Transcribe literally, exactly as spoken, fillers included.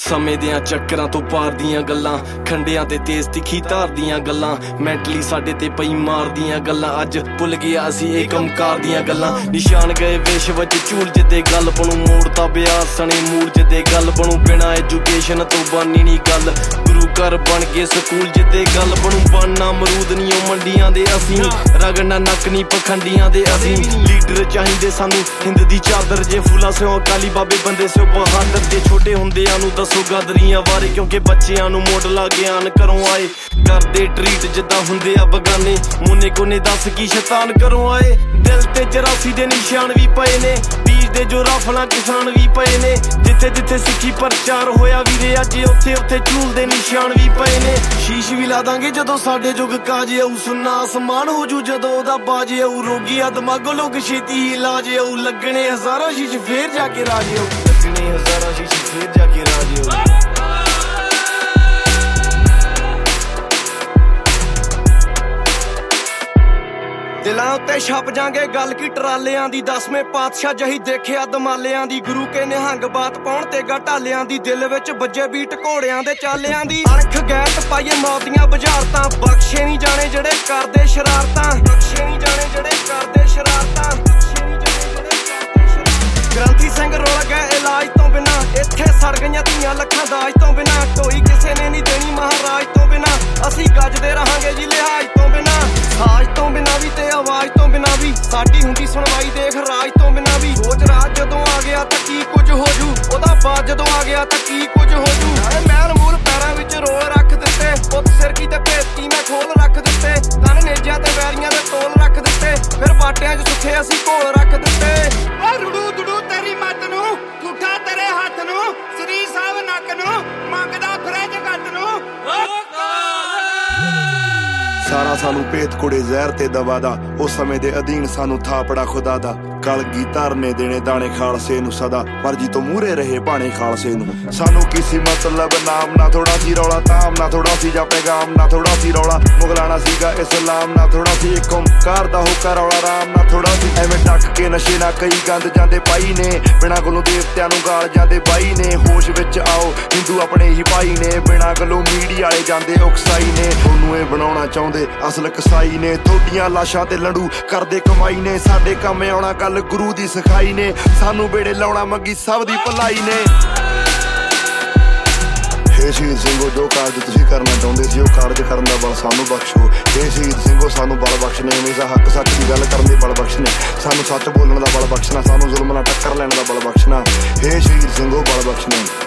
ਸਮੇਂ ਦਿਆਂ ਚੱਕਰਾਂ ਤੋਂ ਪਾਰ ਦੀਆਂ ਗੱਲਾਂ, ਖੰਡਿਆਂ ਤੇ ਤੇਜ਼ ਤਿੱਖੀ ਧਾਰ ਦੀਆਂ ਗੱਲਾਂ, ਮੈਂਟਲੀ ਸਾਡੇ ਤੇ ਪਈ ਮਾਰ ਦੀਆਂ ਗੱਲਾਂ। ਅੱਜ ਭੁੱਲ ਗਿਆ ਅਸੀਂ ਇਹ ਕੰਮਕਾਰ ਦੀਆਂ ਗੱਲਾਂ। ਨਿਸ਼ਾਨ ਗਏ ਵਿਸ਼ ਵਿੱਚ ਝੂਲ ਜਿੱਦੇ ਗੱਲ ਬਣੂ, ਮੋੜਤਾ ਬਿਆਸ ਸਣੇ ਮੂਡ ਜਿੱਦੇ ਗੱਲ ਬਣੂ। ਬਿਨਾਂ ਐਜੂਕੇਸ਼ਨ ਤੋਂ ਬਾਨੀ ਨੀ ਗੱਲ, ਗੁਰੂ ਘਰ ਬਣ ਕੇ ਸਕੂਲ ਜਿੱਦੇ ਗੱਲ ਬਣੂ। ਬਣਨਾ ਅਮਰੂਦ ਨੀ ਉਹ ਮੰਡੀਆਂ ਦੇ ਅਸੀਂ, ਰਗੜਨਾ ਨੱਕ ਨੀ ਪਖੰਡੀਆਂ ਦੇ ਅਸੀਂ। ਲੀਡਰ ਚਾਹੀਦੇ ਸਾਨੂੰ ਹਿੰਦ ਦੀ ਚਾਦਰ, ਜੇ ਫੂਲਾ ਸਿਓ ਅਕਾਲੀ ਬਾਬੇ ਬੰਦੇ ਸਿਓ ਬਹਾਦਰ। ਜੇ ਛੋਟੇ ਹੁੰਦਿਆਂ ਨੂੰ ਦੱਸੋ ਗਦਰੀਆਂ ਬਾਰੇ, ਕਿਉਂਕਿ ਬੱਚਿਆਂ ਨੂੰ ਮੋੜ ਲਾ ਗਿਆਨ ਘਰੋਂ ਆਏ। ਕਰਦੇ ਟਰੀਟ ਜਿੱਦਾਂ ਹੁੰਦੇ ਆ ਬਗਾਨੇ, ਮੋਨੇ ਕੋਨੇ ਦੱਸ ਕੀ ਸ਼ੈਤਾਨ ਘਰੋਂ ਆਏ। ਦਿਲ ਤੇ ਚਰਾਸੀ ਦੇ ਨਿਸ਼ਾਨ ਵੀ ਪਏ ਨੇ, ਬੀਜ ਦੇ ਜੋ ਰਾਫਲਾਂ ਕਿਸਾਨ ਵੀ ਪਏ ਨੇ। ਜਿੱਥੇ ਜਿੱਥੇ ਸਿੱਖੀ ਪ੍ਰਚਾਰ ਹੋਇਆ ਵੀਰੇ, ਅੱਜ ਉੱਥੇ ਉੱਥੇ ਝੂਲ ਦੇ ਨਿਸ਼ਾਨ ਵੀ ਪਏ ਨੇ। ਸ਼ੀਸ਼ ਵੀ ਲਾ ਦਾਂਗੇ ਜਦੋਂ ਸਾਡੇ ਜੁਗ ਕਾਜ ਆਊ, ਸੁੰਨਾ ਅਸਮਾਨ ਹੋ ਜੂ ਜਦੋਂ ਉਹਦਾ ਬਾਜ ਆਊ। ਰੋਗੀ ਆ ਦਿਮਾਗੋਂ ਲੋਕ ਛੇਤੀ ਹੀ ਇਲਾਜ ਆਊ, ਲੱਗਣੇ ਹਜ਼ਾਰਾਂ ਸ਼ੀਸ਼ ਫੇਰ ਜਾ ਕੇ ਰਾਜ ਆਊ, ਲੱਗਣੇ ਹਜ਼ਾਰਾਂ ਸ਼ੀਸ਼ ਫੇਰ ਜਾ ਕੇ ਰਾਜ ਆਊ। ਦਿਲਾਂ ਉੱਤੇ ਛਪ ਜਾਂਗੇ ਗੱਲ ਕੀ ਟਰਾਲਿਆਂ ਦੀ, ਦਸਵੇਂ ਪਾਤਸ਼ਾਹ ਜਹੀ ਦੇਖਿਆ ਦਮਾਲਿਆਂ ਦੀ। ਗੁਰੂ ਕੇ ਨਿਹੰਗ ਬਾਤ ਪਾਉਣ ਤੇ ਗਟਾਲਿਆਂ ਦੀ, ਦਿਲ ਵਿੱਚ ਵੱਜੇ ਬੀਟ ਘੋੜਿਆਂ ਦੇ ਚਾਲਿਆਂ ਦੀ। ਅਣਖ ਗੈਤ ਪਾਈਏ ਮੌਤ ਦੀਆਂ ਬੁਝਾਰਤਾਂ, ਬਖਸ਼ੇ ਨਹੀਂ ਜਾਣੇ ਜਿਹੜੇ ਕਰਦੇ ਸ਼ਰਾਰਤਾਂ, ਬਖਸ਼ੇ ਨਹੀਂ ਜਾਣੇ ਜਿਹੜੇ ਕਰਦੇ ਸ਼ਰਾਰਤਾਂ, ਬਖਸ਼ੇ ਨਹੀਂ ਜਾਣੇ ਜਿਹੜੇ ਕਰਦੇ ਸ਼ਰਾਰਤਾਂ। ਗ੍ਰੰਥੀ ਸਿੰਘ ਰੁਲ ਗਏ ਇਲਾਜ ਤੋਂ ਬਿਨਾਂ, ਇੱਥੇ ਸੜ ਗਈਆਂ ਧੀਆਂ ਲੱਖਾਂ ਦਾਜ ਤੋਂ ਬਿਨਾਂ। ਢੋਈ ਕਿਸੇ ਨੇ ਨਹੀਂ ਦੇਣੀ ਮਹਾਰਾਜ ਤੋਂ ਬਿਨਾਂ, ਅਸੀਂ ਗੱਜਦੇ ਰਹਾਂਗੇ ਜੀ ਲਿਹਾਜ਼ ਤੋਂ ਬਿਨਾਂ। ਸਾਜ ਤੋਂ ਬਿਨਾਂ ਵੀ ਤੇ ਆਵਾਜ਼ ਤੋਂ ਬਿਨਾਂ ਵੀ, ਸਾਡੀ ਹੁੰਦੀ ਸੁਣਵਾਈ ਦੇਖ ਰਾਜ ਤੋਂ ਬਿਨਾਂ ਵੀ। ਸੋਚ ਰਾਜ ਜਦੋਂ ਆ ਗਿਆ ਤਾਂ ਕੀ ਕੁਝ ਹੋ ਜੂ, ਉਹਦਾ ਬਾਅਦ ਜਦੋਂ ਆ ਗਿਆ ਤਾਂ ਕੀ ਕੁਝ ਹੋ ਜੂ। ਨਾਲੇ ਮਹਿਲ ਮੂਲ ਪੈਰਾਂ ਵਿੱਚ ਰੋਲ ਰੱਖ ਦਿੱਤੇ, ਪੁੱਤ ਸਿਰ ਕੀ ਤੇ ਭੇਤੀ ਮੈਂ ਖੋਲ ਰੱਖ ਦਿੱਤੇ। ਕੰਨ ਨੇਜਿਆਂ ਤੇ ਵੈਰੀਆਂ ਦੇ ਟੋਲ ਰੱਖ ਦਿੱਤੇ, ਫਿਰ ਬਾਟਿਆਂ 'ਚ ਸੁੱਖੇ ਅਸੀਂ ਘੋਲ ਰੱਖ ਦਿੱਤੇ। ਓ ਰੁੜੂ ਦੁੜੂ ਤੇਰੀ ਮੱਤ ਨੂੰ, ਝੂਠਾ ਤੇਰੇ ਹੱਥ ਨੂੰ, ਸ੍ਰੀ ਸਾਹਿਬ ਨੱਕ ਨੂੰ, ਮੰਗਦਾ ਫਿਰੇ ਜਗਤ ਨੂੰ। ਸਾਰਾ ਸਾਨੂੰ ਭੇਤ ਕੁੜੇ ਜ਼ਹਿਰ ਤੇ ਦਵਾ ਦਾ, ਉਸ ਸਮੇਂ ਦੇ ਅਧੀਨ ਸਾਨੂੰ ਥਾਪੜਾ ਖੁਦਾ ਦਾ। ਕਲਗੀ ਧਰਨੇ ਦੇਣੇ ਦਾਣੇ ਖਾਲਸੇ ਨੂੰ ਸਦਾ, ਮਰਜੀ ਤੋਂ ਮੂਹਰੇ ਰਹੇ ਭਾਣੇ ਖਾਲਸੇ ਨੂੰ। ਸਾਨੂੰ ਕਿਸੇ ਮਤਲਬ ਨਾਮ ਨਾ ਥੋੜਾ ਸੀ ਰੌਲਾ, ਤਾਮ ਨਾ ਥੋੜਾ ਸੀ ਜਾਂ ਪੈਗਾਮ ਨਾ ਥੋੜਾ ਸੀ ਰੌਲਾ। ਮੁਗਲਾਣਾ ਸੀਗਾ ਇਸਲਾਮ ਨਾ ਥੋੜਾ ਸੀ, ਇੱਕ ਓਮਕਾਰ ਦਾ ਹੋਕਾ ਰੌਲਾ ਰਾਮ ਨਾ ਥੋੜਾ ਸੀ। ਐਵੇਂ ਟੱਕ ਕੇ ਨਸ਼ੇ ਨਾ ਕਈ ਗੰਦ ਜਾਂਦੇ ਪਾਈ ਨੇ, ਬਿਨਾਂ ਗੱਲੋਂ ਦੇਵਤਿਆਂ ਨੂੰ ਗਾਲ ਜਾਂਦੇ ਬਾਈ ਨੇ। ਹੋਸ਼ ਵਿੱਚ ਆਓ ਹਿੰਦੂ ਆਪਣੇ ਹੀ ਭਾਈ ਨੇ, ਬਿਨਾਂ ਗੱਲੋਂ ਮੀਡੀਆ ਵਾਲੇ ਜਾਂਦੇ ਉਕਸਾਈ ਨੇ। ਤੁਹਾਨੂੰ ਇਹ ਬਣਾਉਣਾ ਚਾਹੁੰਦੇ ਅਸਲ ਕਸਾਈ ਨੇ, ਤੁਹਾਡੀਆਂ ਲਾਸ਼ਾਂ ਤੇ ਲੰਡੂ ਕਰਦੇ ਕਮਾਈ ਨੇ। ਸਾਡੇ ਕੰਮ ਆਉਣਾ ਕੱਲ ਗੁਰੂ ਦੀ ਸਿਖਾਈ ਨੇ, ਸਾਨੂੰ ਬੇੜੇ ਲਾਉਣਾ ਮੰਗੀ ਸਭ ਦੀ ਭਲਾਈ ਨੇ। ਹੇ ਸ਼ਹੀਦ ਸਿੰਘੋ, ਜੋ ਕਾਰਜ ਤੁਸੀਂ ਕਰਨਾ ਚਾਹੁੰਦੇ ਸੀ ਉਹ ਕਾਰਜ ਕਰਨ ਦਾ ਬਲ ਸਾਨੂੰ ਬਖਸ਼ੋ। ਹੇ ਸ਼ਹੀਦ ਸਿੰਘੋ, ਸਾਨੂੰ ਬਲ ਬਖਸ਼ਣੇ, ਹਮੇਸ਼ਾ ਹੱਕ ਸੱਚ ਦੀ ਗੱਲ ਕਰਨ ਦੇ ਬਲ ਬਖਸ਼ਣੇ। ਸਾਨੂੰ ਸੱਚ ਬੋਲਣ ਦਾ ਬਲ ਬਖਸ਼ਣਾ, ਸਾਨੂੰ ਜ਼ੁਲਮ ਨਾਲ ਟੱਕਰ ਲੈਣ ਦਾ ਬਲ ਬਖਸ਼ਣਾ। ਹੇ ਸ਼ਹੀਦ ਸਿੰਘੋ, ਬਲ ਬਖਸ਼ਣੇ।